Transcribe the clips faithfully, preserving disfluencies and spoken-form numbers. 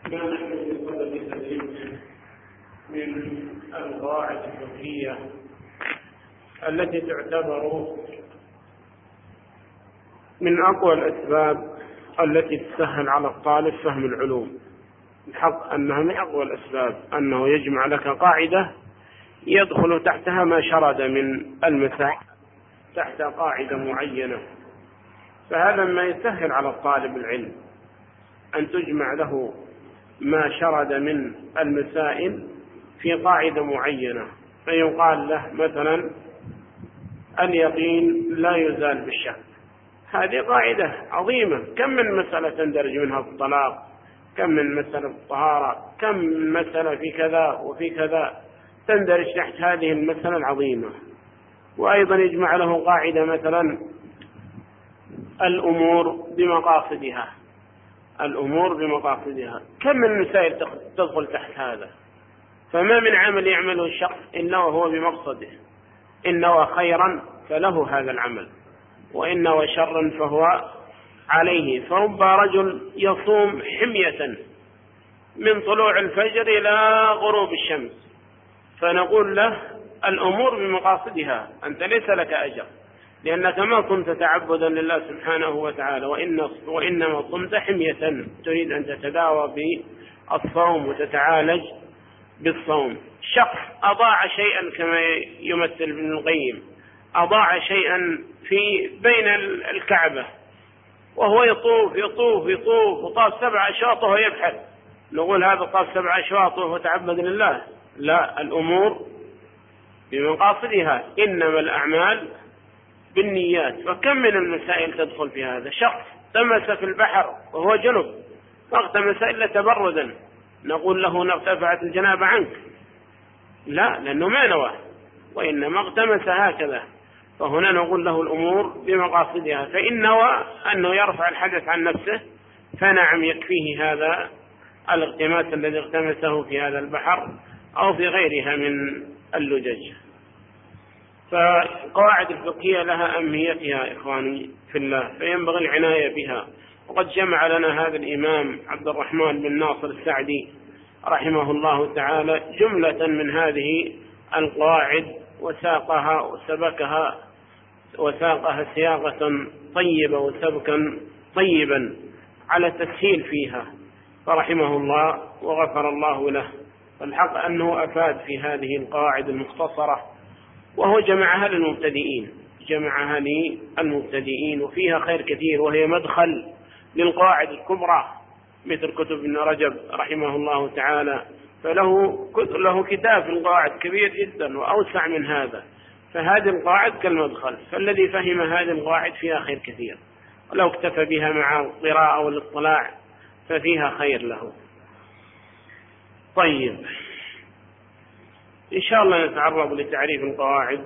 ما نحن في صدد التدريب من القواعد الفقهية التي تعتبر من أقوى الأسباب التي تسهل على الطالب فهم العلوم. الحق أنها من أقوى الأسباب أنه يجمع لك قاعدة يدخل تحتها ما شرد من المسائل تحت قاعدة معينة، فهذا ما يسهل على الطالب العلم أن تجمع له ما شرد من المسائل في قاعدة معينة، فيقال له مثلا اليقين لا يزال بالشك. هذه قاعدة عظيمة، كم من مسألة تندرج منها في الطلاق، كم من مسألة في الطهارة، كم من مسألة في كذا وفي كذا تندرج تحت هذه المسألة العظيمة. وأيضا يجمع له قاعدة مثلا الأمور بمقاصدها، الأمور بمقاصدها كم من مسائل تدخل تحت هذا. فما من عمل يعمله الشخص إلا وهو بمقصده، إن نوى خيرا فله هذا العمل، وإن نوى شرا فهو عليه. فرب رجل يصوم حمية من طلوع الفجر إلى غروب الشمس، فنقول له الأمور بمقاصدها، أنت ليس لك أجر لأنك ما كنت تعبدا لله سبحانه وتعالى، وإن وإنما صمت حمية تريد أن تتداوى بالصوم وتتعالج بالصوم. شخص أضاع شيئا كما يمثل ابن القيم، أضاع شيئا في بين الكعبة وهو يطوف يطوف يطوف وطاف سبع أشواط وهو يبحث، نقول هذا طاف سبع أشواط وهو تعبد لله؟ لا، الأمور بمقاصدها، إنما الأعمال بالنيات. فكم من المسائل تدخل في هذا. شخص تمس في البحر وهو جنب فاغتمس إلا تبردا، نقول له ارتفعت الجنابة عنك؟ لا، لأنه ما نوى وإنما اغتمس هكذا. فهنا نقول له الأمور بمقاصدها، فإن نوى أنه يرفع الحدث عن نفسه فنعم يكفيه هذا الاغتماس الذي اغتمسه في هذا البحر أو في غيرها من اللجج. فالقواعد الفقهية لها أهميتها إخواني في الله، فينبغي العناية بها. وقد جمع لنا هذا الإمام عبد الرحمن بن ناصر السعدي رحمه الله تعالى جملة من هذه القواعد وساقها وسبكها وساقها سياقة طيبة وسبكا طيبا على تسهيل فيها، فرحمه الله وغفر الله له. فالحق أنه أفاد في هذه القواعد المختصرة، وهو جمعها للمبتدئين جمعها للمبتدئين وفيها خير كثير، وهي مدخل للقواعد الكبرى مثل كتب ابن رجب رحمه الله تعالى، فله له كتاب في القواعد كبير جدا وأوسع من هذا. فهذه القواعد كالمدخل، فالذي فهم هذه القواعد فيها خير كثير، ولو اكتفى بها مع القراءة والاطلاع ففيها خير له. طيب، إن شاء الله نتعرض لتعريف القواعد،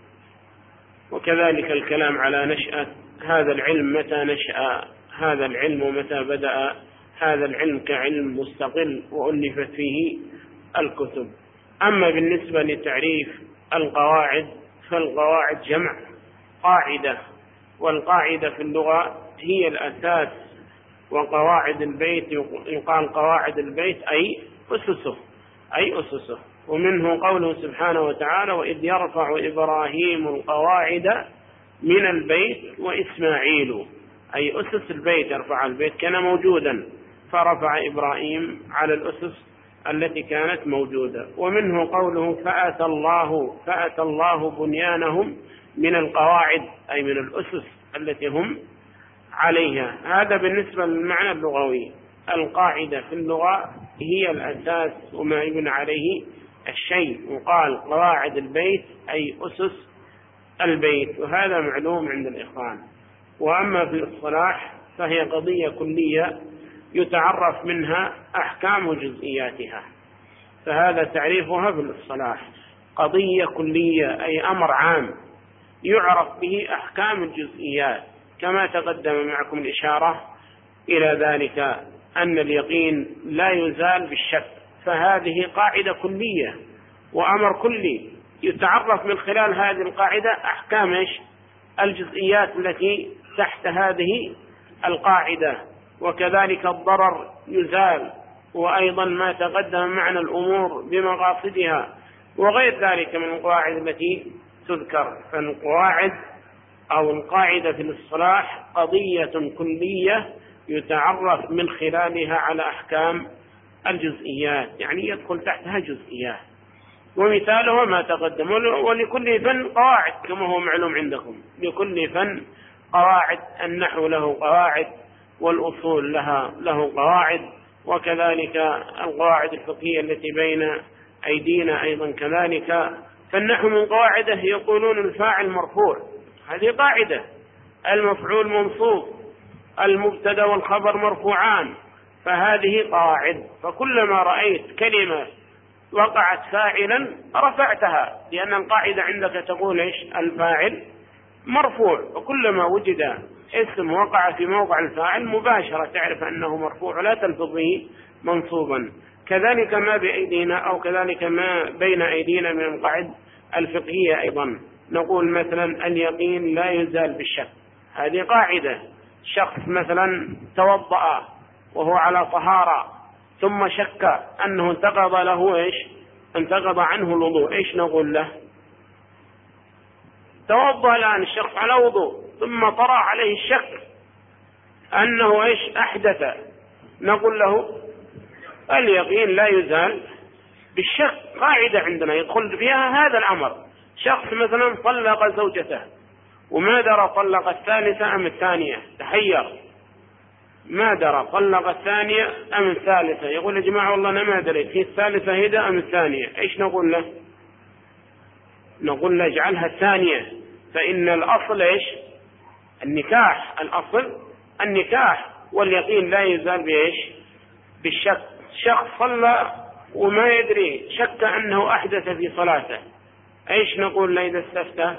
وكذلك الكلام على نشأة هذا العلم، متى نشأ هذا العلم ومتى بدأ هذا العلم كعلم مستقل وألفت فيه الكتب. أما بالنسبة لتعريف القواعد فالقواعد جمع قاعدة، والقاعدة في اللغة هي الأساس، وقواعد البيت يقال قواعد البيت أي أسسه أي أسسه ومنه قوله سبحانه وتعالى وإذ يرفع إبراهيم القواعد من البيت وإسماعيل، أي أسس البيت، يرفع البيت كان موجودا فرفع إبراهيم على الأسس التي كانت موجودة. ومنه قوله فأتى الله فأتى الله بنيانهم من القواعد، أي من الأسس التي هم عليها. هذا بالنسبة للمعنى اللغوي. القاعدة في اللغة هي الأساس وما يبنى عليه الشيء، وقال قواعد البيت أي أسس البيت، وهذا معلوم عند الإخوان. وأما في الصلاح فهي قضية كلية يتعرف منها أحكام جزئياتها، فهذا تعريفها في الصلاح قضية كلية أي أمر عام يعرف به أحكام الجزئيات، كما تقدم معكم الإشارة إلى ذلك أن اليقين لا يزال بالشك، فهذه قاعدة كلية وأمر كلي يتعرف من خلال هذه القاعدة أحكام الجزئيات التي تحت هذه القاعدة. وكذلك الضرر يزال وأيضا ما تقدم معنى الأمور بمقاصدها وغير ذلك من القواعد التي تذكر. فالقواعد أو القاعدة في الاصطلاح قضية كلية يتعرف من خلالها على أحكام الجزئيات، يعني يدخل تحتها جزئيات، ومثاله ما تقدم. ولكل فن قواعد كما هو معلوم عندكم، لكل فن قواعد، النحو له قواعد والأصول لها له قواعد، وكذلك القواعد الفقهية التي بين أيدينا أيضا كذلك. فالنحو من قواعده يقولون الفاعل مرفوع، هذه قاعدة، المفعول منصوب، المبتدا والخبر مرفوعان، فهذه قواعد. فكلما رأيت كلمة وقعت فاعلا رفعتها، لأن القاعدة عندك تقول إيش؟ الفاعل مرفوع، وكلما وجد اسم وقع في موقع الفاعل مباشرة تعرف أنه مرفوع ولا تلفظ به منصوبا. كذلك ما بأيدينا أو كذلك ما بين أيدينا من القواعد الفقهية أيضا، نقول مثلا اليقين لا يزال بالشك، هذه قاعدة. شخص مثلا توضأ وهو على طهارة ثم شك أنه انتقض له إيش؟ انتقض عنه الوضوء، إيش نقول له؟ توضأ الآن الشخص على وضوء ثم طرأ عليه الشك أنه إيش؟ أحدث، نقول له اليقين لا يزال بالشك، قاعدة عندنا يدخل فيها هذا الأمر. شخص مثلا طلق زوجته وما درى طلق الثالثة أم الثانية، تحير، ما درى طلق الثانية أم الثالثة، يقول يا جماعة والله أنا ما دريت في الثالثة هيدا أم الثانية، إيش نقول له؟ نقول له اجعلها الثانية، فإن الأصل إيش؟ النكاح، الأصل النكاح، واليقين لا يزال بإيش؟ بالشك. شخص صلى وما يدري، شك أنه أحدث في صلاته، إيش نقول له إذا استفتى؟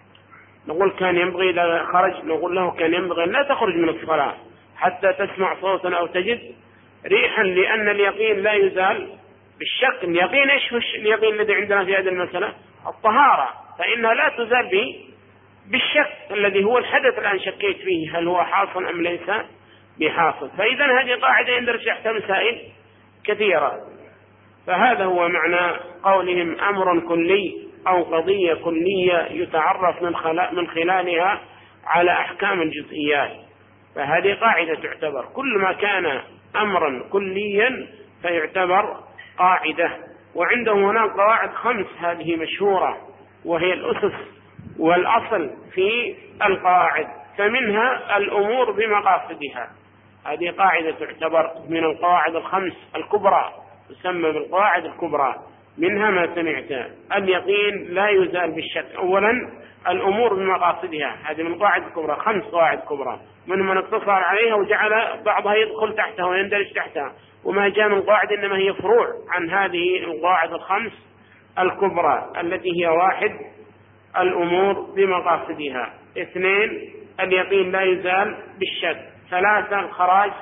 نقول كان ينبغي إذا خرج، نقول له كان ينبغي لا تخرج من الصلاة حتى تسمع صوتا أو تجد ريحا، لأن اليقين لا يزال بالشك. اليقين إيش هو اليقين الذي عندنا في هذه المسألة؟ الطهارة، فإنها لا تزال به بالشك الذي هو الحدث الآن شكيت فيه هل هو حاصل أم ليس بحاصل. فإذا هذه قاعدة يندرج تحتها مسائل كثيرة. فهذا هو معنى قولهم أمر كلي أو قضية كلية يتعرف من, من خلالها على أحكام الجزئيات، فهذه قاعدة تعتبر. كل ما كان أمرا كليا فيعتبر قاعدة. وعنده هناك قواعد خمس هذه مشهورة، وهي الأسس والأصل في القواعد، فمنها الأمور بمقاصدها، هذه قاعدة تعتبر من القواعد الخمس الكبرى، تسمى بالقواعد الكبرى. منها ما سمعت، اليقين لا يزال بالشك. أولا الأمور بمقاصدها، هذه من القواعد الكبرى، خمس قواعد كبرى، من من اقتصر عليها وجعل بعضها يدخل تحتها ويندرج تحتها، وما جاء من قواعد إنما هي فروع عن هذه القواعد الخمس الكبرى التي هي: واحد الأمور بمقاصدها، اثنين اليقين لا يزال بالشك، ثلاثة الخراج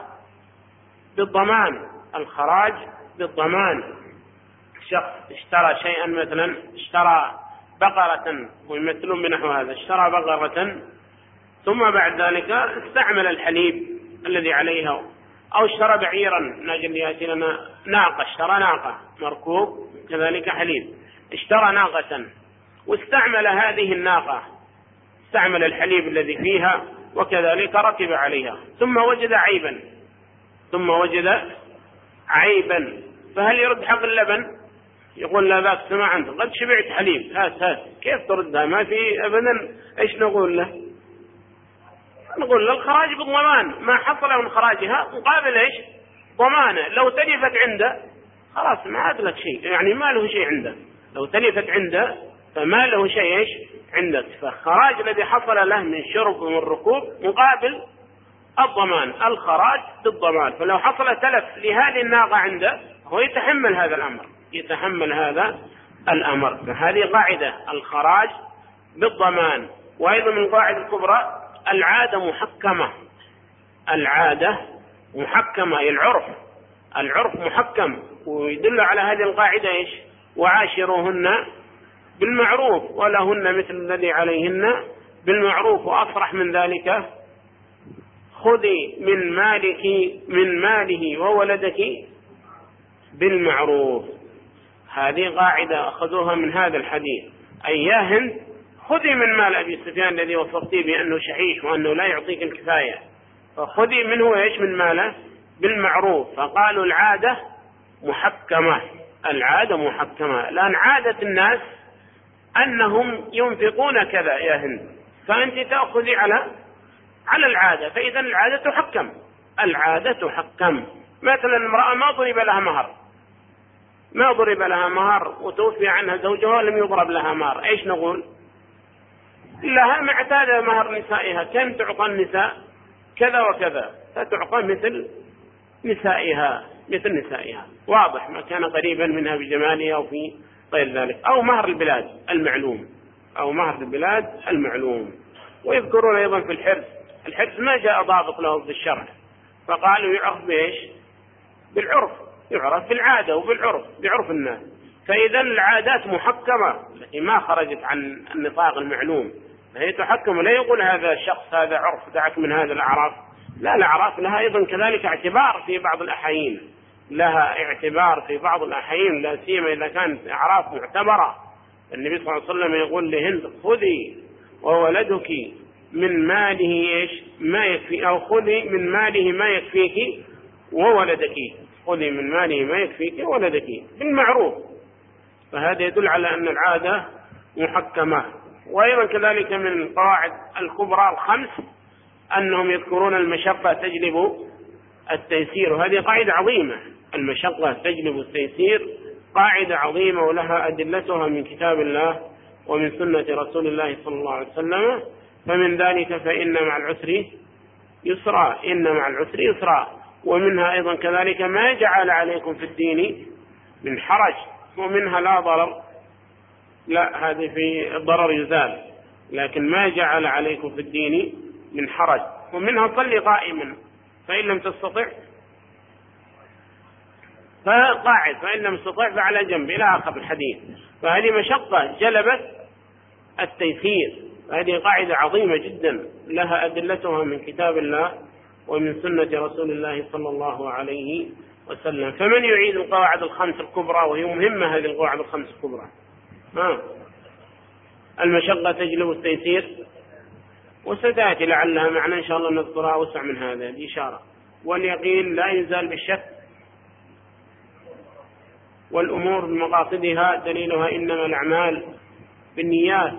بالضمان، الخراج بالضمان. شخص اشترى شيئا، مثلا اشترى بقرة، ويمثلون بنحو هذا، اشترى بقرة ثم بعد ذلك استعمل الحليب الذي عليها، أو اشترى بعيرا، ناقل يأتي لنا ناقة، اشترى ناقة مركوب كذلك حليب، اشترى ناقة واستعمل هذه الناقة، استعمل الحليب الذي فيها وكذلك ركب عليها، ثم وجد عيبا ثم وجد عيبا فهل يرد حق اللبن؟ يقول لا باس، سمع عنه قد شبعت حليب، هات هات، كيف تردها؟ ما في أبدا. إيش نقول له؟ نقول له الخراج بالضمان، ما حصل من خراجها مقابل إيش؟ ضمانه. لو تلفت عنده خلاص ما عاد لك شيء، يعني ما له شيء عنده، لو تلفت عنده فما له شيء إيش عندك. فالخراج الذي حصل له من شرب ومن ركوب مقابل الضمان، الخراج بالضمان. فلو حصل تلف لهذه الناقة عنده هو يتحمل هذا الأمر، يتحمل هذا الأمر. فهذه قاعدة، الخراج بالضمان. وأيضا من القواعد الكبرى العادة محكمة، العادة محكمة، العرف، العرف محكم. ويدل على هذه القاعدة إيش؟ وعاشروهن بالمعروف ولهن مثل الذي عليهن بالمعروف. وأصرح من ذلك خذي من مالك من ماله وولدك بالمعروف. هذه قاعدة أخذوها من هذا الحديث، أي يا هند خذي من مال أبي سفيان الذي وصفتيه بأنه شحيح وأنه لا يعطيك الكفاية، فخذي منه إيش من ماله بالمعروف. فقالوا العادة محكمة، العادة محكمة، لأن عادة الناس أنهم ينفقون كذا يا هند، فأنت تأخذي على على العادة، فإذا العادة تحكم، العادة تحكم. مثلا امرأة ما ضرب لها مهر، ما ضرب لها مهر وتوفي عنها زوجها ولم يضرب لها مهر، ايش نقول؟ لها ما اعتاد مهر نسائها، كم تعطى النساء؟ كذا وكذا، فتعطى مثل نسائها، مثل نسائها، واضح، ما كان قريبا منها بجمالها أو في غير ذلك. أو مهر البلاد المعلوم، أو مهر البلاد المعلوم. ويذكرون أيضا في الحرز، الحرز ما جاء ضابط له بالشرع، فقالوا يعرف بإيش؟ بالعرف، يعرف بالعادة وبالعرف، بعرف الناس. فإذا العادات محكمة التي ما خرجت عن النطاق المعلوم فهي تحكم، لا يقول هذا الشخص هذا عرف دعك من هذا الأعراف، لا، الأعراف لها أيضا كذلك اعتبار في بعض الأحايين، لها اعتبار في بعض الأحايين، لا سيما إذا كانت أعراف معتبرة. النبي صلى الله عليه وسلم يقول لهند خذي وولدك من ماله إيش ما يكفي، أو خذي من ماله ما يكفيك وولدك، خذي من ماله ما يكفيك وولدك بالمعروف. فهذا يدل على أن العادة محكمة. وأيضا كذلك من القواعد الكبرى الخمس أنهم يذكرون المشقة تجلب التيسير، وهذه قاعدة عظيمة، المشقة تجلب التيسير قاعدة عظيمة ولها أدلتها من كتاب الله ومن سنة رسول الله صلى الله عليه وسلم. فمن ذلك فإن مع العسر يسرا، إن مع العسر يسرا. ومنها أيضا كذلك ما جعل عليكم في الدين من حرج، ومنها لا ضرر، لا هذه في الضرر يزال، لكن ما جعل عليكم في الدين من حرج. ومنها صلي قائما فإن لم تستطع فقاعد، فإن لم تستطع فعلى جنب، إلى آخر الحديث. فهذه مشقة جلبت التيسير، هذه قاعدة عظيمة جدا لها أدلتها من كتاب الله ومن سنة رسول الله صلى الله عليه وسلم. فمن يعيد القواعد الخمس الكبرى، وهي مهمة هذه القواعد الخمس الكبرى؟ ها، المشقة تجلب التيسير، وستأتي لعلها معنا إن شاء الله نذكرها أوسع من هذا الإشارة. واليقين لا يزال بالشك، والأمور بمقاصدها دليلها إنما الأعمال بالنيات.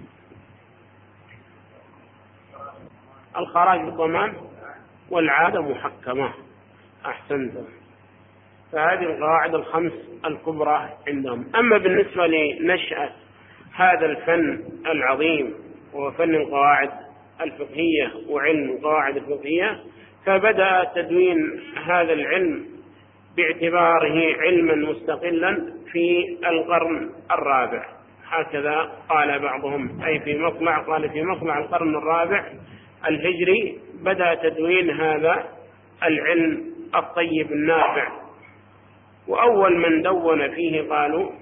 الخراج بالضمان، والعادة محكمة. أحسنت. فهذه القواعد الخمس الكبرى عندهم. أما بالنسبة لنشأة هذا الفن العظيم وفن القواعد الفقهية وعلم القواعد الفقهية، فبدأ تدوين هذا العلم باعتباره علما مستقلا في القرن الرابع، هكذا قال بعضهم، أي في مطلع، قال في مطلع القرن الرابع الهجري بدأ تدوين هذا العلم الطيب النافع. وأول من دون فيه قالوا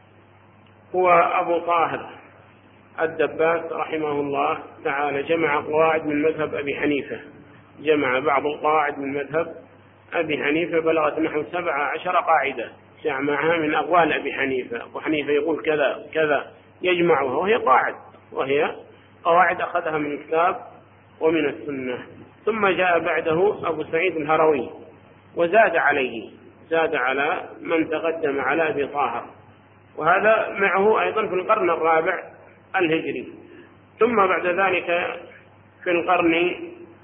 هو أبو طاهر الدباس رحمه الله تعالى، جمع قواعد من مذهب أبي حنيفة، جمع بعض القواعد من مذهب أبي حنيفة بلغت نحو سبع عشر قاعدة، جمعها من أقوال أبي حنيفة. أبو حنيفة يقول كذا كذا يجمعها، وهي قواعد، وهي قواعد أخذها من الكتاب ومن السنة. ثم جاء بعده أبو سعيد الهروي وزاد عليه، زاد على من تقدم على أبي طاهر، وهذا معه أيضا في القرن الرابع الهجري. ثم بعد ذلك في القرن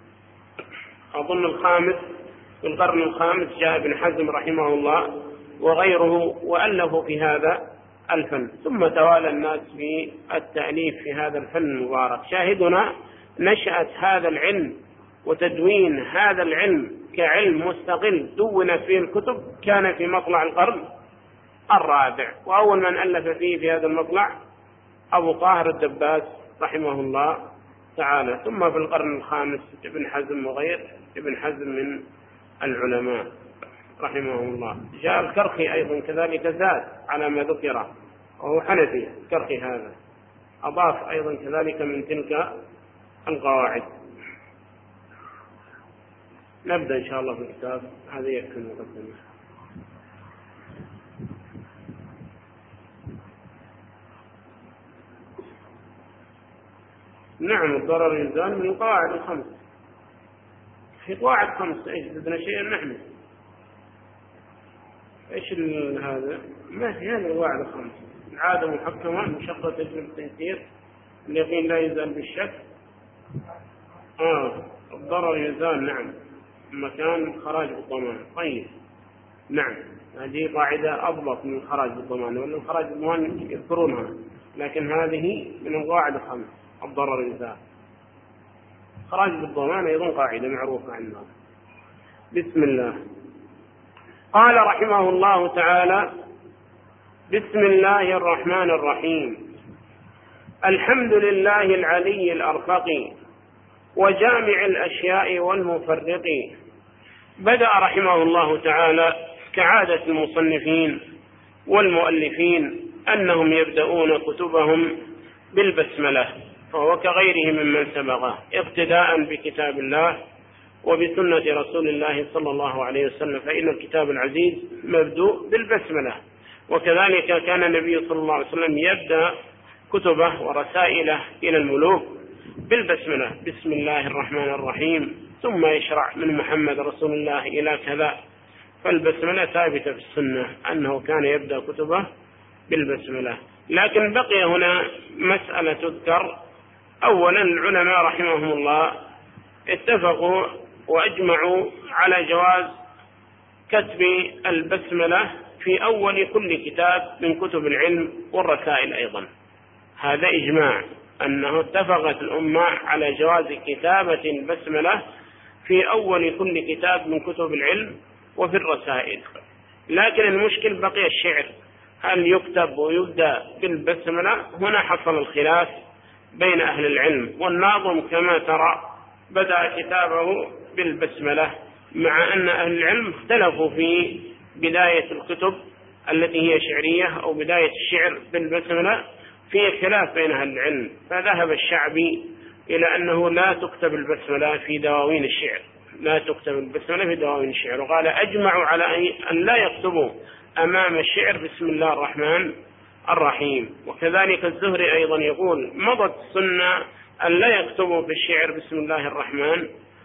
أظن الخامس، في القرن الخامس جاء ابن حزم رحمه الله وغيره وألفوا في هذا الفن. ثم توالى الناس في التأليف في هذا الفن المبارك. شاهدنا نشأة هذا العلم وتدوين هذا العلم كعلم مستقل دونت فيه الكتب كان في مطلع القرن الرابع، وأول من ألف فيه في هذا المطلع أبو طاهر الدباس رحمه الله تعالى. ثم في القرن الخامس ابن حزم وغير ابن حزم من العلماء رحمه الله. جاء الكرخي أيضا كذلك زاد على ما ذكر، وهو حنفي الكرخي هذا، أضاف أيضا كذلك من تلك القواعد. نبدأ إن شاء الله في الكتاب، هذا يكفي المقدمة. نعم الضرر يزال من القواعد الخمس. في قواعد خمس إيش بدنا شيئا نحن إيش هذا ما في هذا القواعد الخمس: العادة محكمة، مشقة تجلب التيسير، اليقين لا يزال بالشك، آه الضرر يزال، نعم مكان خراج بالضمان. طيب نعم هذه قاعدة أضبط من الخراج بالضمان، ولا الخراج بالضمان يذكرونها، لكن هذه من القواعد الخمس الضرر يزال. خراج بالضمان أيضا قاعدة معروفة عندنا. بسم الله. قال رحمه الله تعالى: بسم الله الرحمن الرحيم. الحمد لله العلي الأرفق وجامع الأشياء والمفرق. بدأ رحمه الله تعالى كعادة المصنفين والمؤلفين أنهم يبدأون كتبهم بالبسملة، فهو كغيره ممن سبقه اقتداء بكتاب الله وبسنة رسول الله صلى الله عليه وسلم، فإن الكتاب العزيز مبدوء بالبسملة. وكذلك كان النبي صلى الله عليه وسلم يبدأ كتبه ورسائله إلى الملوك بالبسملة: بسم الله الرحمن الرحيم، ثم يشرع من محمد رسول الله إلى كذا. فالبسملة ثابتة في السنة أنه كان يبدأ كتبه بالبسملة. لكن بقي هنا مسألة تذكر. أولا العلماء رحمهم الله اتفقوا وأجمعوا على جواز كتب البسملة في أول كل كتاب من كتب العلم والرسائل أيضا. هذا إجماع أنه اتفقت الأمة على جواز كتابة البسملة في أول كل كتاب من كتب العلم وفي الرسائل. لكن المشكل بقي الشعر، هل يكتب ويبدأ بالبسملة؟ هنا حصل الخلاف بين أهل العلم، والناظم كما ترى بدأ كتابه بالبسملة، مع أن أهل العلم اختلفوا في بداية الكتب التي هي شعرية أو بداية الشعر بالبسملة، في خلاف بين أهل العلم. فذهب الشعبي إلى أنه لا تكتب البسملة في دواوين الشعر، لا تكتب البسملة في دواوين الشعر، وقال أجمعوا على أن لا يكتبوا أمام الشعر بسم الله الرحمن الرحيم. وكذلك الزهري أيضا يقول مضت السنة أن لا يكتبوا في الشعر بسم الله الرحمن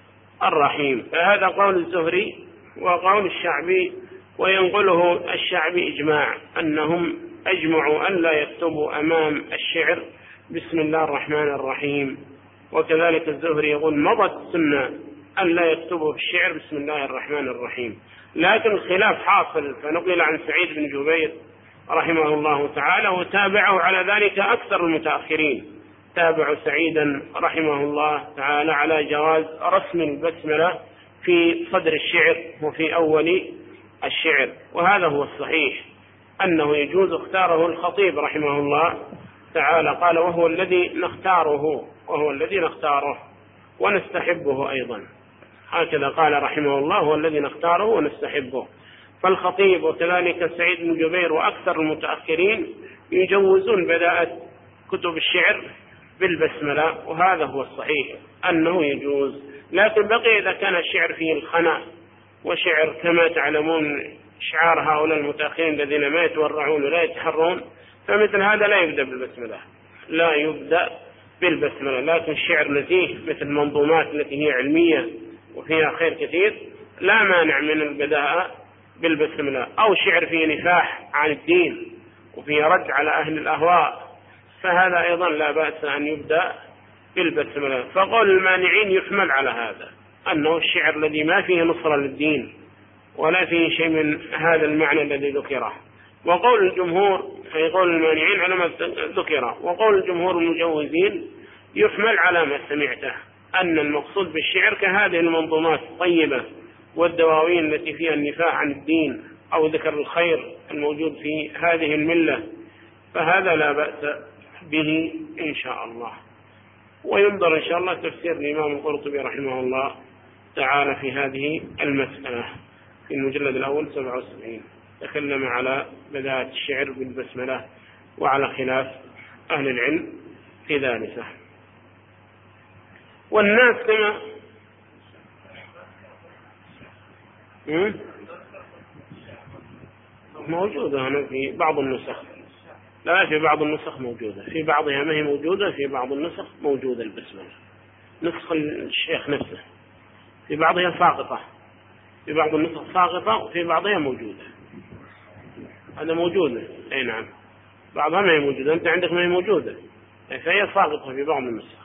الرحيم. فهذا قول الزهري وقول الشعبي، وينقله الشعبي إجماع أنهم أجمعوا أن لا يكتبوا أمام الشعر بسم الله الرحمن الرحيم. وكذلك الزهري يقول مضت السنة أن لا يكتبوا في الشعر بسم الله الرحمن الرحيم. لكن الخلاف حاصل، فنقل عن سعيد بن جبير رحمه الله تعالى، وتابعه على ذلك أكثر المتأخرين، تابعوا سعيدا رحمه الله تعالى على جواز رسم البسملة في صدر الشعر وفي أول الشعر. وهذا هو الصحيح أنه يجوز، اختاره الخطيب رحمه الله تعالى، قال وهو الذي نختاره وهو الذي نختاره ونستحبه أيضا، هكذا قال رحمه الله هو الذي نختاره ونستحبه. فالخطيب وكذلك سعيد بن جبير وأكثر المتأخرين يجوزون بداءة كتب الشعر بالبسملة، وهذا هو الصحيح أنه يجوز. لكن بقي إذا كان الشعر فيه الخنا وشعر كما تعلمون شعار هؤلاء المتأخرين الذين ما يتورعون ولا يتحرون، فمثل هذا لا يبدأ بالبسملة، لا يبدأ بالبسملة. لكن الشعر نزيه مثل المنظومات التي هي علمية وفيها خير كثير لا مانع من البداءة بالبسملة، أو شعر فيه نفاح عن الدين وفيه رد على أهل الأهواء، فهذا أيضا لا بأس أن يبدأ بالبسملة. فقول المانعين يحمل على هذا، أنه الشعر الذي ما فيه نصرة للدين ولا فيه شيء من هذا المعنى الذي ذكره. وقول الجمهور أي قول المانعين على ما ذكره، وقول الجمهور المجوزين يحمل على ما سمعته، أن المقصود بالشعر كهذه المنظومات الطيبة والدواوين التي فيها النفاع عن الدين أو ذكر الخير الموجود في هذه الملة، فهذا لا بأس به إن شاء الله. وينظر إن شاء الله تفسير الإمام القرطبي رحمه الله تعالى في هذه المسألة في المجلد الأول سبعة وسبعين، تكلم على بداية الشعر بالبسملة وعلى خلاف أهل العلم في ذلك. والناس كما موجودة هنا في بعض النسخ، لا، في بعض النسخ موجودة، في بعضها ما هي موجودة، في بعض النسخ موجودة البسملة، نسخ الشيخ نفسه، في بعضها ساقطة، في بعض النسخ ساقطة وفي بعضها موجودة. هذا موجودة، أي نعم، بعضها ما هي موجودة، أنت عندك ما هي موجودة، فهي ساقطة في بعض النسخ.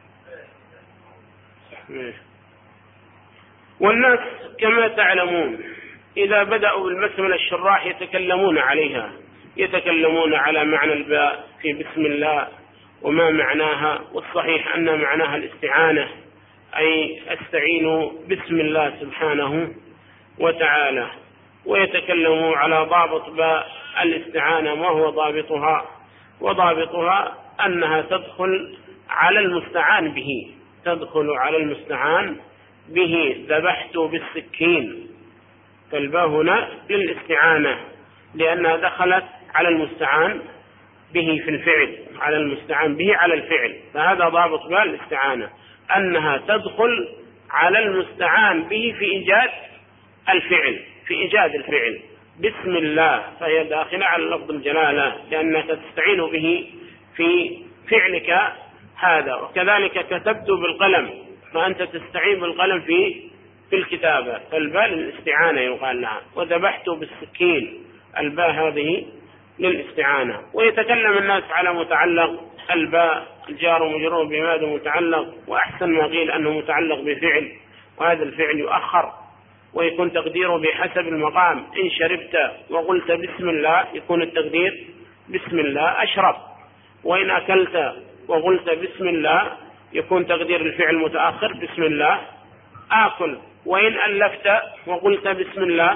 والناس كما تعلمون إذا بدأوا بالبسملة الشراح يتكلمون عليها، يتكلمون على معنى الباء في بسم الله وما معناها، والصحيح أن معناها الاستعانة، أي استعين بسم الله سبحانه وتعالى. ويتكلموا على ضابط باء الاستعانة، ما هو ضابطها؟ وضابطها أنها تدخل على المستعان به، تدخل على المستعان به. ذبحت بالسكين، فالباء هنا للاستعانة لأنها دخلت على المستعان به في الفعل، على المستعان به على الفعل، فهذا ضابط باء الاستعانة، أنها تدخل على المستعان به في إيجاد الفعل، في إيجاد الفعل. بسم الله فهي داخلة على لفظ الجلالة لأنك تستعين به في فعلك هذا. وكذلك كتبت بالقلم، فأنت تستعين بالقلم في في الكتابة، فالباء للاستعانة يقال لها. وذبحت بالسكين، الباء هذه للاستعانة. ويتكلم الناس على متعلق الباء، الجار ومجرور بماذا متعلق، وأحسن ما قيل أنه متعلق بفعل، وهذا الفعل يؤخر ويكون تقديره بحسب المقام. إن شربت وقلت بسم الله يكون التقدير بسم الله أشرب، وإن أكلت وقلت بسم الله يكون تقدير الفعل متأخر بسم الله آكل، وإن ألفت وقلت بسم الله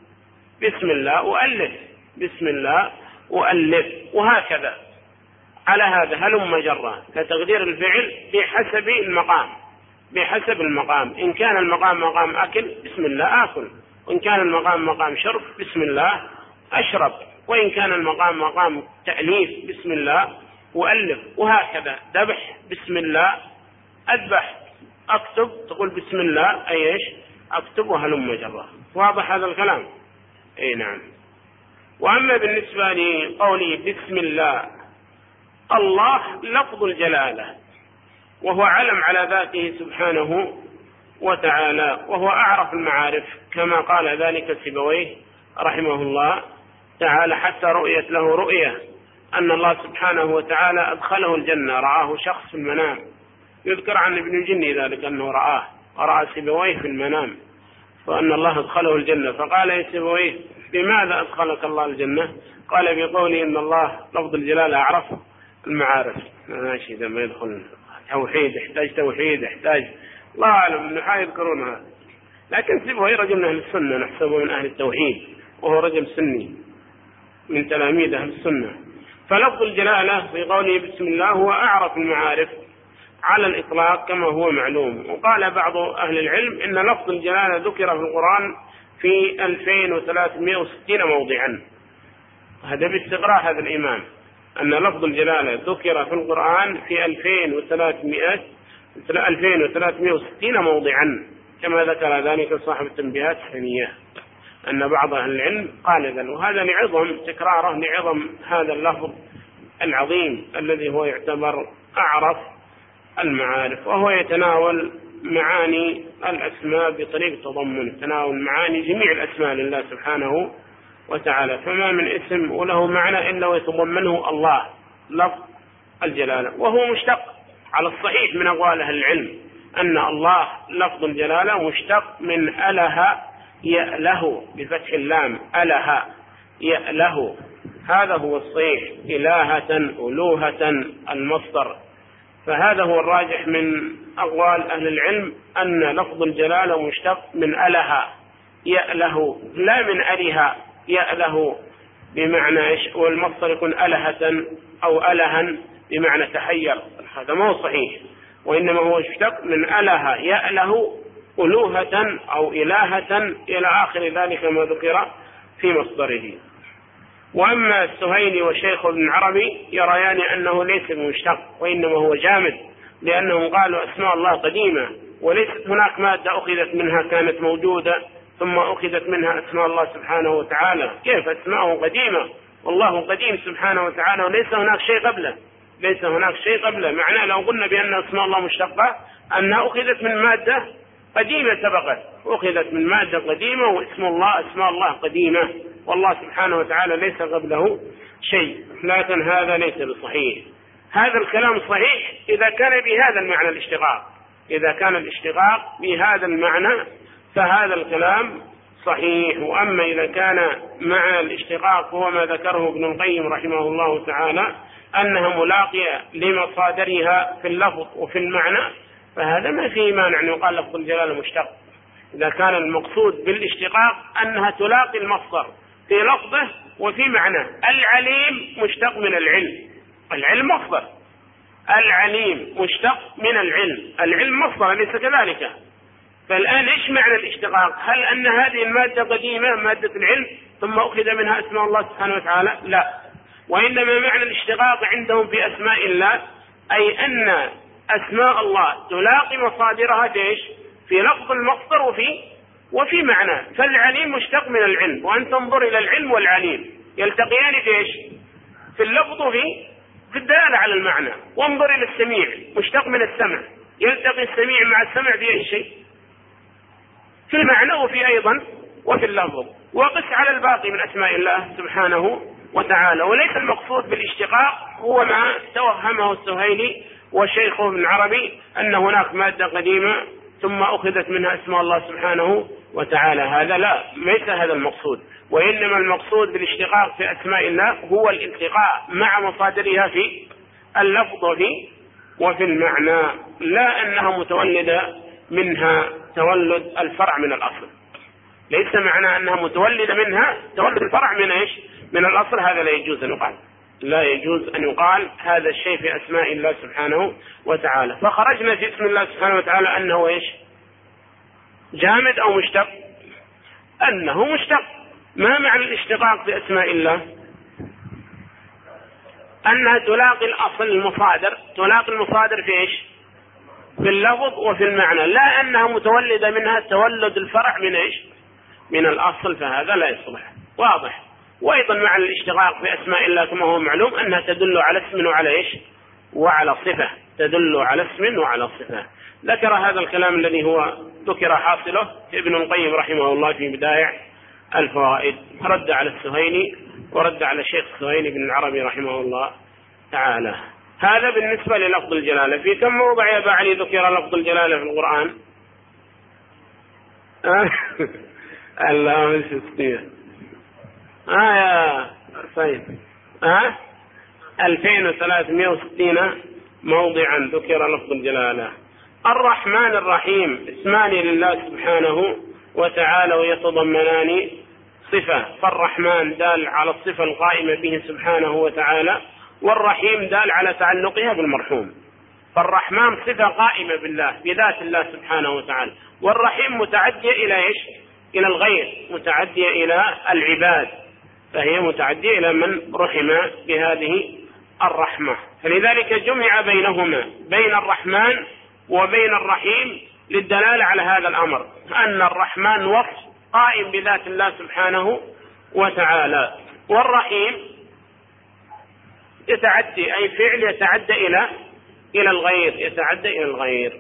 بسم الله وألف، بسم الله وألف، وهكذا على هذا هلم جرا، فتقدير الفعل بحسب المقام، بحسب المقام. إن كان المقام مقام أكل بسم الله آكل، وإن كان المقام مقام شرب بسم الله أشرب، وإن كان المقام مقام تأليف بسم الله وألف، وهكذا. ذبح بسم الله أذبح، أكتب تقول بسم الله أي إيش أكتب، وهلم جرا. واضح هذا الكلام؟ أي نعم. وأما بالنسبة لقولي بسم الله، الله لفظ الجلالة، وهو علم على ذاته سبحانه وتعالى، وهو أعرف المعارف كما قال ذلك سيبويه رحمه الله تعالى، حتى رؤيت له رؤية أن الله سبحانه وتعالى أدخله الجنة، رآه شخص في المنام، يذكر عن ابن الجني ذلك أنه رآه، ورأى سيبويه في المنام، وأن الله أدخله الجنة. فقال يا سيبويه بماذا أدخلك الله الجنة؟ قال بقوله إن الله لفظ الجلالة أعرف المعارف. ماشي، إذا ما يدخل توحيد يحتاج توحيد يحتاج الله أعلم أنه يذكرون هذا، لكن سيبويه رجل من أهل السنة، نحسبه من أهل التوحيد، وهو رجل سني من تلاميذ أهل السنة. فلفظ الجلالة في قوله بسم الله هو أعرف المعارف على الإطلاق كما هو معلوم. وقال بعض أهل العلم إن لفظ الجلالة ذكر في القرآن في ألفين وثلاثمائة وستين موضعا، هذا باستقراء هذا الإمام، أن لفظ الجلالة ذكر في القرآن في ألفين وثلاثمائة وستين موضعا، كما ذكر ذلك صاحب التنبيهات الثانية، أن بعض أهل العلم قال ذلك، وهذا لعظم تكراره، لعظم هذا اللفظ العظيم الذي هو يعتبر أعرف المعارف، وهو يتناول معاني الأسماء بطريق تضمن، يتناول معاني جميع الأسماء لله سبحانه وتعالى، فما من اسم وله معنى إلا ويتضمنه الله لفظ الجلالة. وهو مشتق على الصحيح من أقوال أهل العلم أن الله لفظ الجلالة مشتق من أله يأله بفتح اللام، أله يأله، هذا هو الصحيح، إلهة ألوهة المصدر. فهذا هو الراجح من أقوال أهل العلم أن لفظ الجلالة مشتق من أله يأله، لا من أله يأله بمعنى إيش، والمصدر يكون ألهة أو ألها بمعنى تحير، هذا ما هو صحيح، وإنما هو مشتق من أله يأله ألوهة أو إلهة إلى آخر ذلك ما ذكر في مصدره. وأما السهيلي وشيخ ابن عربي يريان أنه ليس بمشتق، وإنما هو جامد، لأنهم قالوا أسماء الله قديمة، وليست هناك مادة أخذت منها كانت موجودة ثم أخذت منها أسماء الله سبحانه وتعالى، كيف أسماءه قديمة والله قديم سبحانه وتعالى وليس هناك شيء قبله، ليس هناك شيء قبله. معناه لو قلنا بأن اسماء الله مشتقة أنها أخذت من مادة قديمة سبقت، أخذت من مادة قديمة، واسم الله اسماء الله قديمة، والله سبحانه وتعالى ليس قبله شيء. لكن هذا ليس بصحيح. هذا الكلام صحيح إذا كان بهذا المعنى الاشتقاق، إذا كان الاشتقاق بهذا المعنى فهذا الكلام صحيح. وأما إذا كان مع الاشتقاق هو ما ذكره ابن القيم رحمه الله تعالى أنها ملاقية لمصادرها في اللفظ وفي المعنى، فهذا ما فيه مانع أن يقال لفظ الجلالة مشتق إذا كان المقصود بالاشتقاق أنها تلاقي المصدر في لفظه وفي معناه. العليم مشتق من العلم، العلم مصدر، العليم مشتق من العلم، العلم مصدر أليس كذلك؟ فالآن إيش معنى الاشتقاق؟ هل أن هذه المادة قديمة مادة العلم ثم أخذ منها اسم الله سبحانه وتعالى؟ لا، وإنما معنى الاشتقاق عندهم في أسماء الله أي أن أسماء الله تلاقي مصادرها إيش؟ في لفظ المصدر وفي وفي معنى. فالعليم مشتق من العلم، وأن تنظر إلى العلم والعليم يلتقيان في إيش؟ في اللفظ وفي في الدلالة على المعنى. وانظر إلى السميع مشتق من السمع، يلتقي السميع مع السمع في أي شيء؟ في المعنى وفي أيضا وفي اللفظ. وقس على الباقي من أسماء الله سبحانه وتعالى. وليس المقصود بالاشتقاق هو ما توهمه السهيلي وشيخه ابن عربي أن هناك مادة قديمة ثم أخذت منها اسم الله سبحانه وتعالى، هذا لا، ليس هذا المقصود. وإنما المقصود بالاشتقاق في أسماء الله هو الالتقاء مع مصادرها في اللفظ وفي وفي المعنى، لا أنها متولدة منها تولد الفرع من الأصل. ليس معنى أنها متولدة منها تولد الفرع من إيش؟ من الأصل. هذا لا يجوز أن يقال، لا يجوز أن يقال هذا الشيء في أسماء الله سبحانه وتعالى. فخرجنا في اسم الله سبحانه وتعالى أنه إيش؟ جامد أو مشتق؟ أنه مشتق. ما معنى الاشتقاق في أسماء الله؟ أنها تلاقي الأصل المصادر، تلاقي المصادر في إيش؟ في اللفظ وفي المعنى، لا أنها متولدة منها تولد الفرع من إيش؟ من الأصل. فهذا لا يصلح. واضح. وأيضا مع الاشتقاق في أسماء الله كما هو معلوم أنها تدل على اسم وعلى إيش؟ وعلى صفة، تدل على اسم وعلى صفة. ذكر هذا الكلام الذي هو ذكر حاصله ابن القيم رحمه الله في بداية الفوائد، رد على السهيلي ورد على الشيخ السهيلي بن العربي رحمه الله تعالى. هذا بالنسبة للفظ الجلالة. في كم موضع يا بعلي ذكر لفظ الجلالة في القرآن؟ الله من شخصية آه يا سيد آه ألفين وثلاثمائة وستين موضعا ذكر لفظ الجلالة. الرحمن الرحيم اسمان لله سبحانه وتعالى ويتضمنان صفة، فالرحمن دال على الصفة القائمة به سبحانه وتعالى، والرحيم دال على تعلقها بالمرحوم. فالرحمن صفة قائمة بالله بذات الله سبحانه وتعالى، والرحيم متعدية إلى إيش؟ إلى الغير، متعدية إلى العباد، فهي متعدية إلى من رحم بهذه الرحمة. فلذلك جمع بينهما، بين الرحمن وبين الرحيم، للدلالة على هذا الأمر، أن الرحمن وصف قائم بذات الله سبحانه وتعالى، والرحيم يتعدي أي فعل يتعدى إلى إلى الغير، يتعدى إلى الغير.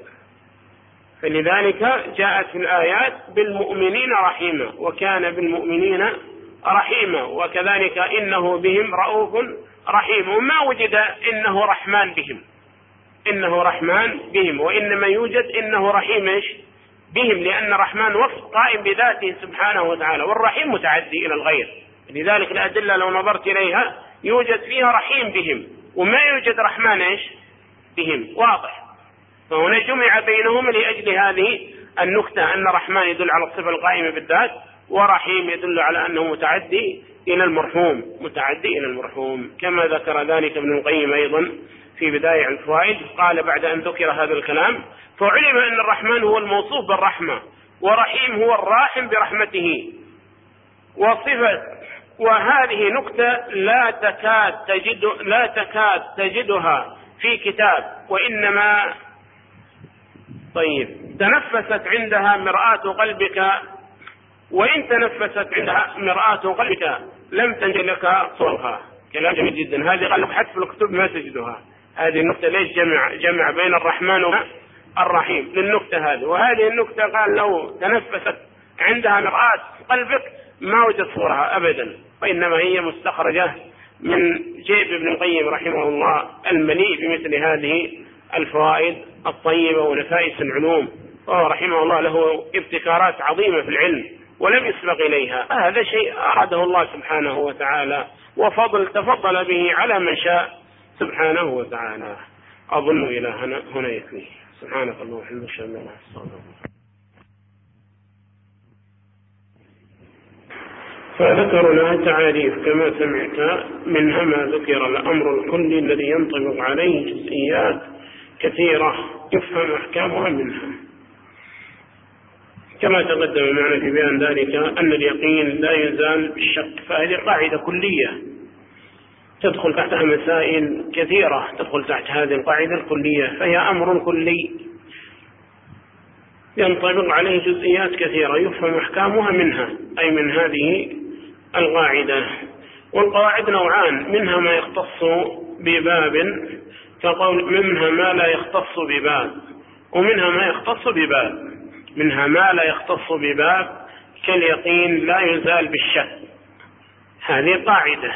فلذلك جاءت في الآيات بالمؤمنين رحيما، وكان بالمؤمنين رحيما، وكذلك إنه بهم رؤوف رحيم. وما وجد إنه رحمن بهم، إنه رحمن بهم، وإنما يوجد إنه رحيم إيش؟ بهم، لأن الرحمن وصف قائم بذاته سبحانه وتعالى، والرحيم متعدي إلى الغير. لذلك الأدلة لو نظرت إليها يوجد فيها رحيم بهم، وما يوجد رحمن إيش؟ بهم. واضح. فهنا جمع بينهم لأجل هذه النكتة، أن الرحمن يدل على الصفة القائمة بالذات، ورحيم يدل على أنه متعدي إلى المرحوم، متعدي إلى المرحوم، كما ذكر ذلك ابن القيم أيضا في بداية الفوائد. قال بعد أن ذكر هذا الكلام: فعلم أن الرحمن هو الموصوف بالرحمة، ورحيم هو الراحم برحمته، وصفة. وهذه نكتة لا تكاد تجد لا تكاد تجدها في كتاب، وإنما طيب تنفست عندها مرآة قلبك وإن تنفست عندها مرآة قلبك لم تنج لك صورها. كلام جميل جدا. هذه قال حتى في الكتب ما تجدها. هذه النكتة ليش جمع جمع بين الرحمن والرحيم للنكتة هذه. وهذه النكتة قال لو تنفست عندها مرآة قلبك ما وجد صورها أبدا، وإنما هي مستخرجة من جيب ابن القيم رحمه الله المليء بمثل هذه الفوائد الطيبة ونفائس العلوم. وهو رحمه الله له ابتكارات عظيمة في العلم ولم يسبق إليها. هذا شيء أراده الله سبحانه وتعالى وفضل تفضل به على من شاء سبحانه وتعالى. أظن إلى هنا, هنا يكفي. سبحانك اللهم وبحمدك أشهد أن لا إله إلا أنت. فذكر لها تعاريف كما سمعت، منها ما ذكر الأمر الكلي الذي ينطبق عليه جزئيات كثيرة يفهم أحكامها منها، كما تقدم معنا في بيان ذلك أن اليقين لا يزال بالشك. فهذه قاعدة كلية تدخل تحتها مسائل كثيرة تدخل تحت هذه القاعدة الكلية، فهي أمر كلي ينطبق عليه جزئيات كثيرة يفهم أحكامها منها، أي من هذه القاعدة. والقواعد نوعان، منها ما يختص بباب كقول منها ما لا يختص بباب، ومنها ما يختص بباب. منها ما لا يختص بباب كاليقين لا يزال بالشك، هذه قاعدة.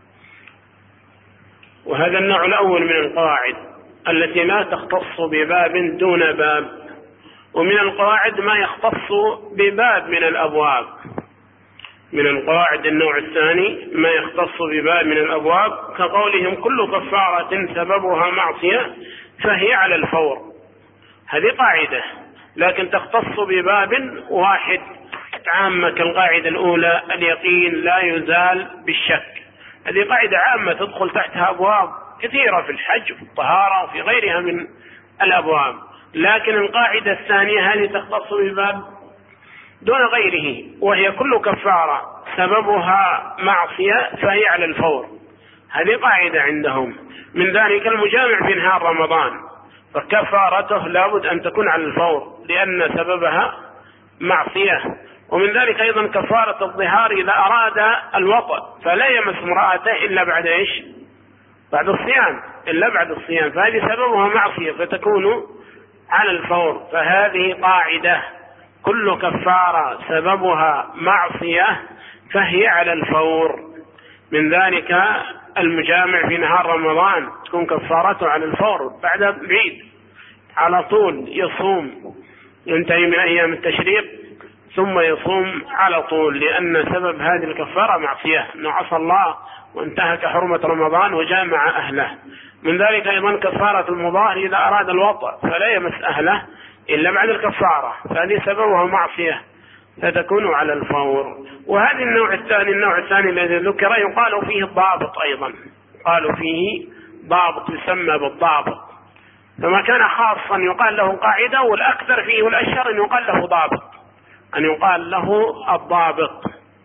وهذا النوع الأول من القواعد التي لا تختص بباب دون باب. ومن القواعد ما يختص بباب من الأبواب. من القواعد النوع الثاني ما يختص بباب من الأبواب كقولهم كل كفارة سببها معصية فهي على الفور. هذه قاعدة لكن تختص بباب واحد عامة كالقاعدة الأولى اليقين لا يزال بالشك. هذه قاعدة عامة تدخل تحتها أبواب كثيرة في الحج وفي الطهارة وفي غيرها من الأبواب. لكن القاعدة الثانية هذه تختص بباب دون غيره، وهي كل كفارة سببها معصية فهي على الفور. هذه قاعدة عندهم. من ذلك المجامع في نهار رمضان فكفارته لابد أن تكون على الفور لأن سببها معصية. ومن ذلك أيضا كفارة الظهار إذا أراد الوطء فلا يمس امرأته إلا بعد إيش؟ بعد الصيام، إلا بعد الصيام، فهذه سببها معصية فتكون على الفور. فهذه قاعدة كل كفارة سببها معصية فهي على الفور. من ذلك المجامع في نهار رمضان تكون كفارته على الفور بعد العيد على طول يصوم، ينتهي من أيام التشريق ثم يصوم على طول، لأن سبب هذه الكفارة معصية أنه عصى الله وانتهك حرمة رمضان وجامع أهله. من ذلك أيضا كفارة المظاهر إذا أراد الوطء فلا يمس أهله إلا بعد الكفارة، فهذه سببها معصية فتكون على الفور. وهذا النوع الثاني النوع الثاني الذي ذكر يقال فيه الضابط أيضا، قالوا فيه ضابط يسمى بالضابط، فما كان خاصا يقال له قاعدة، والأكثر فيه والأشهر أن يقال له ضابط، أن يقال له الضابط.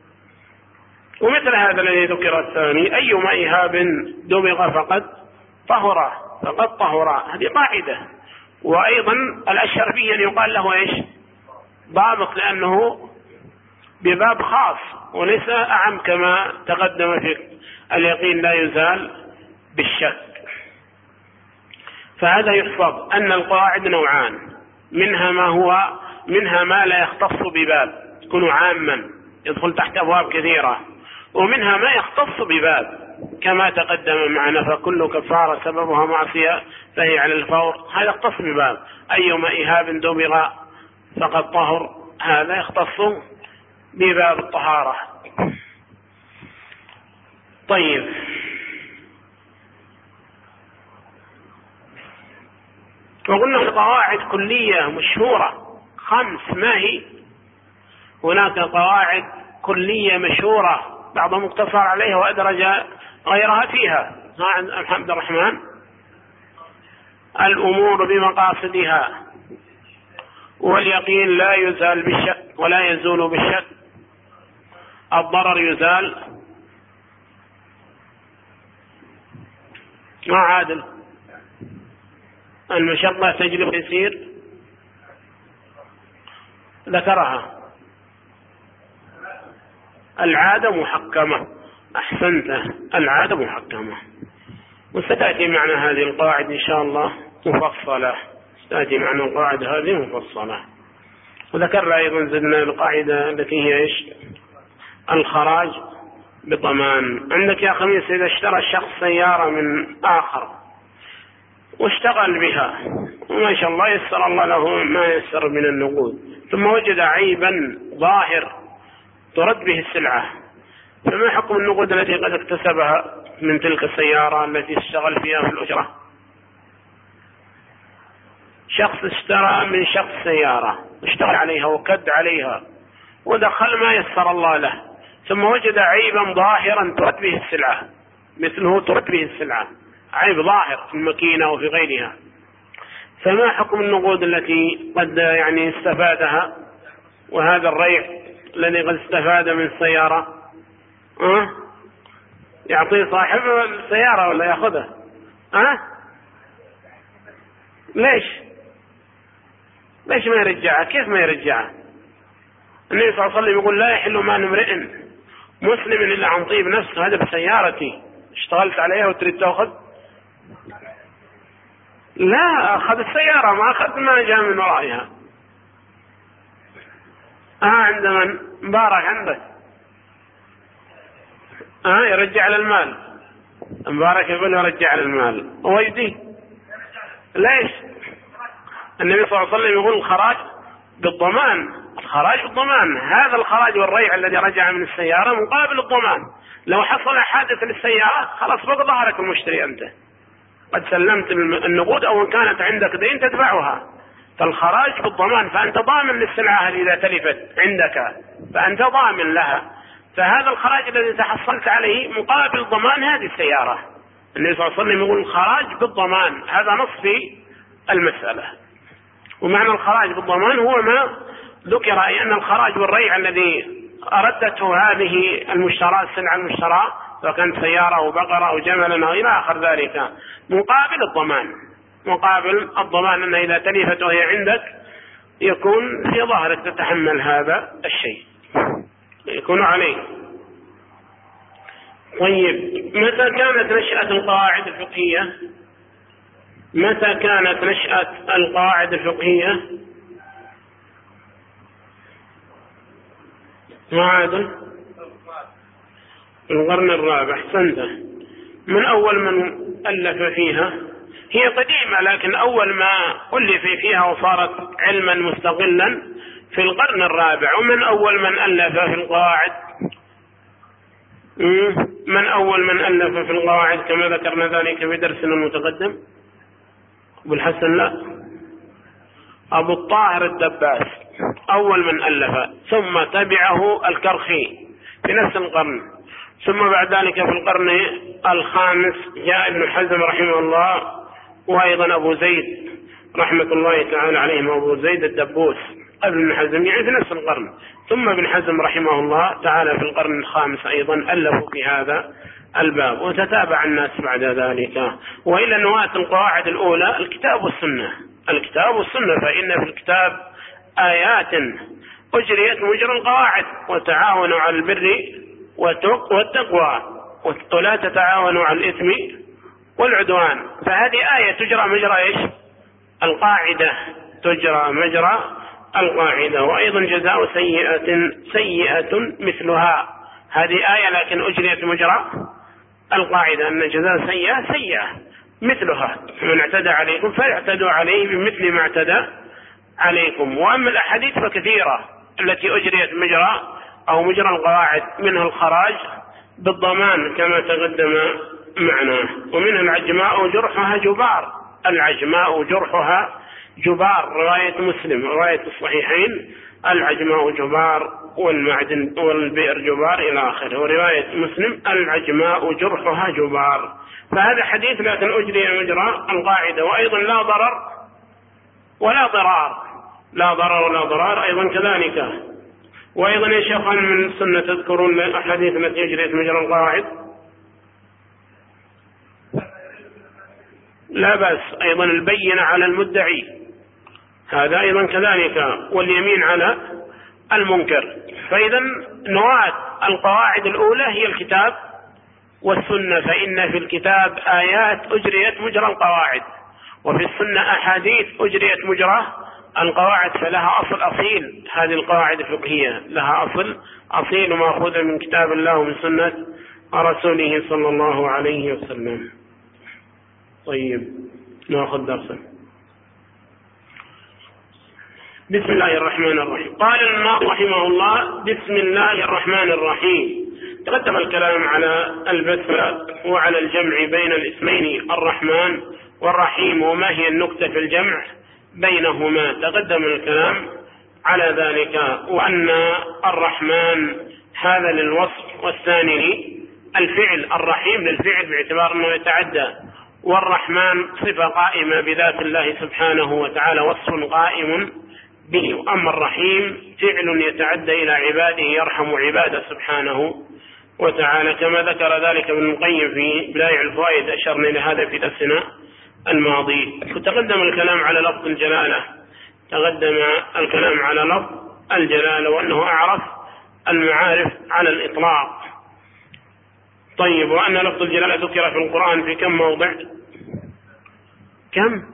ومثل هذا الذي ذكر الثاني أيما إهاب دبغ فقد طهر فقد طهر، هذه قاعدة. وأيضا الأشهر فيه أن يقال له إيش؟ ضابط، لأنه بباب خاص وليس أعم كما تقدم في اليقين لا يزال بالشك. فهذا يحفظ أن القواعد نوعان، منها ما هو منها ما لا يختص بباب يكون عاما يدخل تحت أبواب كثيرة، ومنها ما يختص بباب كما تقدم معنا فكل كفارة سببها معصية فهي على الفور، هذا يختص بباب. أيما إهاب دبغ فقد طهر، هذا يختص بباب الطهارة. طيب، وقلنا قواعد كلية مشهورة خمس، ما هي؟ هناك قواعد كلية مشهورة بعضهم مقتصر عليها وأدرج غيرها فيها. عبد الرحمن، الأمور بمقاصدها، واليقين لا يزال بالشك ولا يزول بالشك، الضرر يزال، ما عادل، المشقة تجلب التيسير، ذكرها العادة محكمة. أحسنت، العادة محكمة. وستأتي معنا هذه القواعد إن شاء الله مفصلة، ستأتي معنا القواعد هذه مفصلة. وذكرنا أيضا زدنا القاعدة التي هي إيش؟ الخراج بضمان. عندك يا خميس إذا اشترى الشخص سيارة من آخر واشتغل بها وما شاء الله يسر الله له ما يسر من النقود، ثم وجد عيبا ظاهر ترد به السلعة، فما حكم النقود التي قد اكتسبها من تلك السيارة التي اشتغل فيها في الأجرة؟ شخص اشترى من شخص سيارة واشتغل عليها وكد عليها ودخل ما يسر الله له، ثم وجد عيبا ظاهرا ترد به السلعة، مثله ترد به السلعة، عيب ظاهر في الماكينة وفي غيرها، فما حكم النقود التي قد يعني استفادها وهذا الريع الذي قد استفاد من السيارة؟ أه؟ يعطيه صاحب السيارة ولا يأخذها؟ أه؟ ليش ليش ما يرجعها؟ كيف ما يرجعها؟ النبي صلى الله عليه وسلم يقول لا يحل مال امرئ مسلم إلا عن طيب نفس. هذا بسيارتي اشتغلت عليها وتريد تأخذ؟ لا، أخذ السيارة ما أخذ ما جاء من ورائها. آه عند من؟ مبارك عندك. آه يرجع للمال. مبارك يقول يرجع للمال. ويدي ليش؟ النبي صلى الله عليه وسلم يقول الخراج بالضمان. الخراج بالضمان، هذا الخراج والريع الذي رجع من السيارة مقابل الضمان. لو حصل حادث للسيارة خلاص بقى ظهرك المشتري، أنت قد سلمت النقود أو إن كانت عندك دين تدفعها، فالخراج بالضمان، فأنت ضامن للسلعة هذه إذا تلفت عندك فأنت ضامن لها. فهذا الخراج الذي تحصلت عليه مقابل ضمان هذه السيارة. النبي صلى الله عليه وسلم يقول الخراج بالضمان، هذا نص في المسألة. ومعنى الخراج بالضمان هو ما ذكر، أي أن الخراج والريع الذي أردته هذه المشترى السلعة المشترى وكانت سيارة أو بقرة أو جملا أو إلى آخر ذلك مقابل الضمان، مقابل الضمان أن إذا تلفت وهي عندك يكون في ظهرك تتحمل هذا الشيء، يكون عليه. طيب، متى كانت نشأة القواعد الفقهية؟ متى كانت نشأة القواعد الفقهية؟ معادل القرن الرابع. احسنت. من أول من ألف فيها؟ هي قديمة لكن أول ما ألف فيها وصارت علما مستقلا في القرن الرابع. ومن أول من ألف في القواعد؟ من أول من ألف في القواعد كما ذكرنا ذلك في درسنا المتقدم؟ أبو الحسن لا، أبو الطاهر الدباس أول من ألف، ثم تبعه الكرخي في نفس القرن، ثم بعد ذلك في القرن الخامس جاء ابن حزم رحمه الله، وأيضا أبو زيد رحمة الله تعالى عليهم، أبو زيد الدبوس قبل ابن حزم يعني في نفس القرن، ثم ابن حزم رحمه الله تعالى في القرن الخامس أيضا ألفوا في هذا الباب، وتتابع الناس بعد ذلك. وإلى نواة القواعد الأولى الكتاب والسنة، الكتاب والسنة، فإن في الكتاب آيات أجريت مجرى القواعد، وتعاونوا على البر والتقوى ولا تتعاونوا على الإثم والعدوان. فهذه آية تجرى مجرى إيش؟ القاعدة، تجرى مجرى القاعدة. وأيضا جزاء سيئة سيئة مثلها، هذه آية لكن أجريت مجرى القاعدة، أن جزاء سيئة سيئة مثلها، من اعتدى عليكم فاعتدوا عليه بمثل ما اعتدى عليكم. وأما الأحاديث فكثيرة التي أجريت مجرى أو مجرى القواعد، منها الخراج بالضمان كما تقدم معنا، ومنها العجماء جرحها جبار، العجماء جرحها جبار، رواية مسلم رواية الصحيحين، العجماء جبار والمعدن والبئر جبار إلى آخره، ورواية مسلم العجماء جرحها جبار. فهذا حديث لكن أجري مجرى القاعدة. وأيضا لا ضرر ولا ضرار، لا ضرر ولا ضرار أيضا كذلك. وأيضا يا شيخ من السنة تذكرون الأحاديث التي أجريت مجرى القواعد؟ لا بأس. أيضا البينة على المدعي، هذا أيضا كذلك، واليمين على المنكر، فإذا نواة القواعد الأولى هي الكتاب والسنة، فإن في الكتاب آيات أجريت مجرى القواعد، وفي السنة أحاديث أجريت مجرى القواعد، فلها أصل أصيل. هذه القواعد الفقهية لها أصل أصيل مأخوذ من كتاب الله ومن سنة رسوله صلى الله عليه وسلم. طيب نأخذ درسا. بسم الله الرحمن الرحيم. قال الإمام رحمه الله: بسم الله الرحمن الرحيم. تقدم الكلام على البسملة وعلى الجمع بين الاسمين الرحمن والرحيم، وما هي النكتة في الجمع بينهما. تقدم الكلام على ذلك، وأن الرحمن هذا للوصف والثاني للفعل، الرحيم للفعل باعتبار أنه يتعدى، والرحمن صفة قائمة بذات الله سبحانه وتعالى، وصف قائم به. أما الرحيم فعل يتعدى إلى عباده، يرحم عباده سبحانه وتعالى، كما ذكر ذلك ابن القيم في بدائع الفوائد، أشرنا إلى هذا في درسنا الماضي. فتقدم الكلام على لفظ الجلالة، تقدم الكلام على لفظ الجلالة وأنه أعرف المعارف على الإطلاق. طيب، وأن لفظ الجلالة ذكر في القرآن في كم موضع؟ كم؟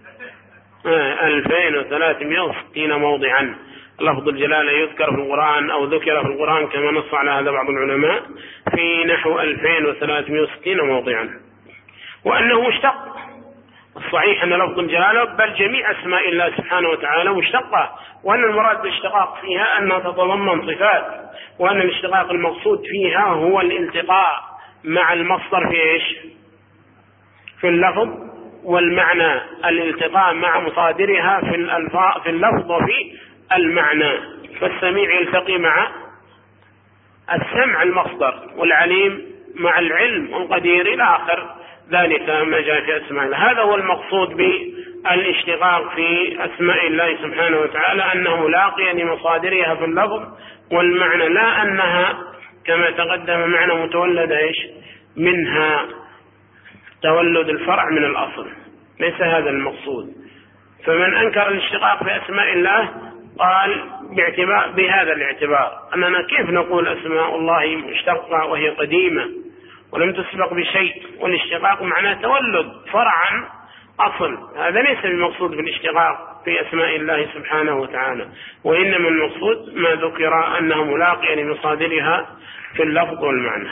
ألفين وثلاثمائة وستين موضعا لفظ الجلالة يذكر في القرآن، أو ذكر في القرآن كما نص على هذا بعض العلماء في نحو ألفين وثلاثمائة وستين موضعا. وأنه مشتق، الصحيح أن لفظ الجلالة بل جميع أسماء الله سبحانه وتعالى مشتقة، وأن المراد بالاشتقاق فيها أنها تتضمن صفات، وأن الاشتقاق المقصود فيها هو الالتقاء مع المصدر في إيش؟ في اللفظ والمعنى، الالتقاء مع مصادرها في الألفاظ في اللفظ وفي المعنى. فالسميع يلتقي مع السمع المصدر، والعليم مع العلم، والقدير إلى آخر ذلك ما جاء في أسماء الله. هذا هو المقصود بالاشتقاق في أسماء الله سبحانه وتعالى، أنه لاقيا لمصادرها في اللفظ والمعنى، لا أنها كما تقدم معنى متولد إيش منها، تولد الفرع من الأصل، ليس هذا المقصود. فمن أنكر الاشتقاق في أسماء الله قال باعتبار بهذا الاعتبار أننا كيف نقول أسماء الله مشتقة وهي قديمة ولم تسبق بشيء، والاشتقاق معناه تولد فرعا أصل. هذا ليس المقصود بالاشتقاق في أسماء الله سبحانه وتعالى، وإنما المقصود ما ذكر أنه ملاقيا لمصادرها في اللفظ والمعنى.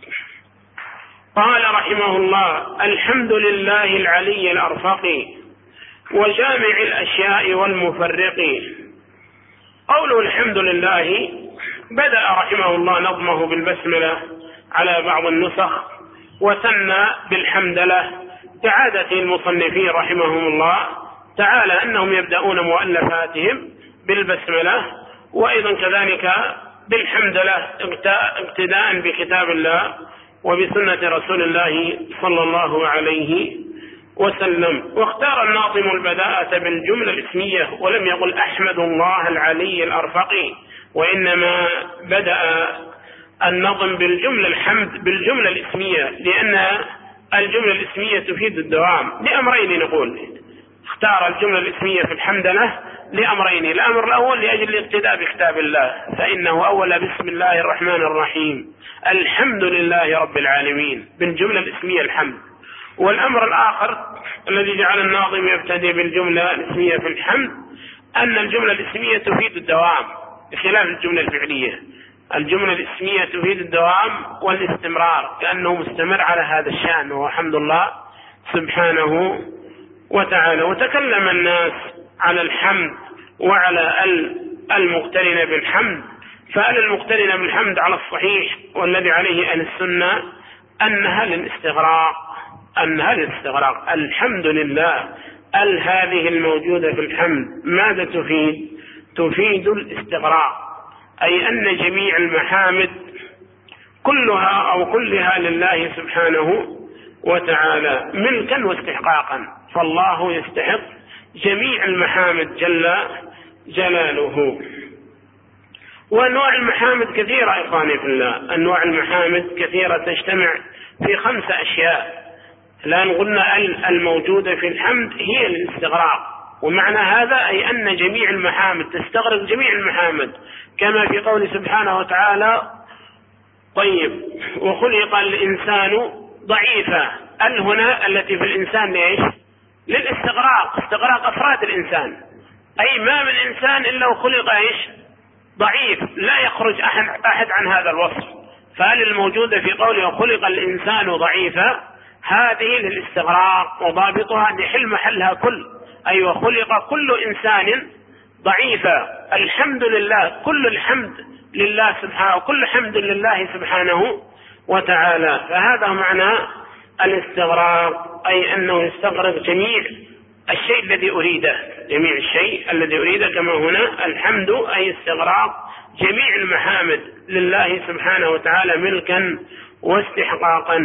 قال رحمه الله: الحمد لله العلي الأرفق وجامع الأشياء والمفرق. قوله الحمد لله بدأ رحمه الله نظمه بالبسملة على بعض النسخ، وثنى بالحمدلة كعادة المصنفين رحمهم الله تعالى أنهم يبدأون مؤلفاتهم بالبسملة، وأيضا كذلك بالحمدلة اقتداء بكتاب الله وبسنة رسول الله صلى الله عليه وسلم. واختار الناظم البداءة بالجملة الاسمية، ولم يقل أحمد الله العلي الأرفق، وإنما بدأ النظم بالجملة الحمد بالجملة الاسمية، لأن الجملة الاسمية تفيد الدوام لأمرين. نقول اختار الجملة الاسمية في الحمدلة لأمرين: الأمر الأول لأجل الاقتداء بكتاب الله، فإنه أول بسم الله الرحمن الرحيم الحمد لله رب العالمين بالجملة الاسمية الحمد. والأمر الآخر الذي جعل الناظم يبتدئ بالجملة الاسمية في الحمد أن الجملة الاسمية تفيد الدوام بخلاف الجملة الفعلية. الجملة الاسمية تفيد الدوام والاستمرار، كأنه مستمر على هذا الشأن وهو حمد الله سبحانه وتعالى. وتكلم الناس على الحمد وعلى المقترن بالحمد، فأل المقترن بالحمد على الصحيح والذي عليه أهل السنة أنها للاستغراق، أنها للاستغراق. الحمد لله ال هذه الموجودة في الحمد ماذا تفيد؟ تفيد الاستغراق، أي أن جميع المحامد كلها أو كلها لله سبحانه وتعالى ملكا واستحقاقا، فالله يستحق جميع المحامد جل جلاله. وأنواع المحامد كثيرة يا إخواني في الله، أنواع المحامد كثيرة تجتمع في خمسة أشياء. الآن قلنا الموجودة في الحمد هي الاستغراق، ومعنى هذا أي أن جميع المحامد تستغرق جميع المحامد، كما في قول سبحانه وتعالى: طيب وخلق الإنسان ضعيفا. ال هنا التي في الإنسان ليش؟ للاستغراق، استغراق أفراد الإنسان، أي ما من إنسان إلا وخلق إيش؟ ضعيف، لا يخرج أحد, أحد عن هذا الوصف. فهل الموجودة في قوله وخلق الإنسان ضعيفا هذه للاستغراق، وضابطها أن يحل محلها كل، أي وخلق كل إنسان ضعيفا. الحمد لله، كل الحمد لله سبحانه، كل حمد لله سبحانه وتعالى. فهذا معنى الاستغراق، أي أنه يستغرق جميع الشيء الذي أريده، جميع الشيء الذي أريده، كما هنا الحمد أي استغراق جميع المحامد لله سبحانه وتعالى ملكا واستحقاقا.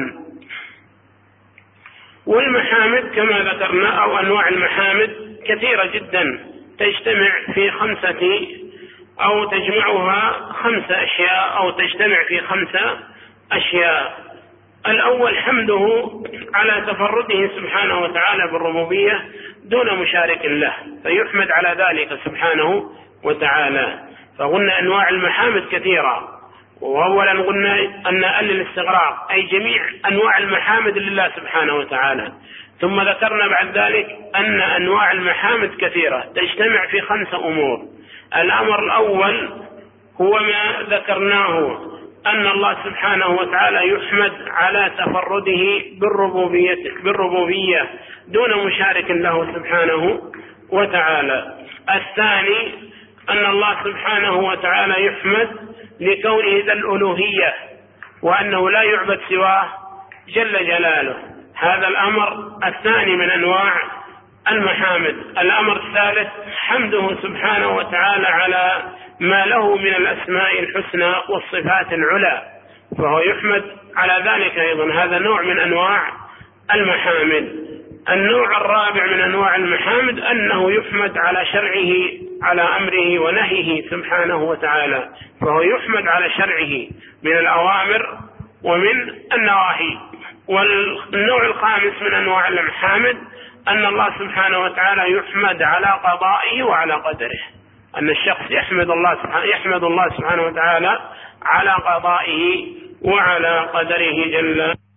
والمحامد كما ذكرنا أو أنواع المحامد كثيرة جدا، تجتمع في خمسة أو تجمعها خمسة أشياء أو تجتمع في خمسة أشياء. الأول حمده على تفرده سبحانه وتعالى بالربوبية دون مشارك له، فيحمد على ذلك سبحانه وتعالى. فقلنا أنواع المحامد كثيرة، وأولا قلنا أن أل الاستغراق أي جميع أنواع المحامد لله سبحانه وتعالى. ثم ذكرنا بعد ذلك أن أنواع المحامد كثيرة تجتمع في خمسة أمور. الأمر الأول هو ما ذكرناه، أن الله سبحانه وتعالى يحمد على تفرده بالربوبية, بالربوبية دون مشارك له سبحانه وتعالى. الثاني أن الله سبحانه وتعالى يحمد لكونه ذا الألوهية، وأنه لا يعبد سواه جل جلاله. هذا الأمر الثاني من أنواع المحامد. الأمر الثالث حمده سبحانه وتعالى على ما له من الأسماء الحسنى والصفات العلى، فهو يحمد على ذلك أيضا. هذا نوع من أنواع المحامد. النوع الرابع من أنواع المحامد أنه يحمد على شرعه، على أمره ونهيه سبحانه وتعالى، فهو يحمد على شرعه من الأوامر ومن النواهي. والنوع الخامس من أنواع المحامد أن الله سبحانه وتعالى يحمد على قضائه وعلى قدره، أن الشخص يحمد الله سبحانه, يحمد الله سبحانه وتعالى على قضائه وعلى قدره جل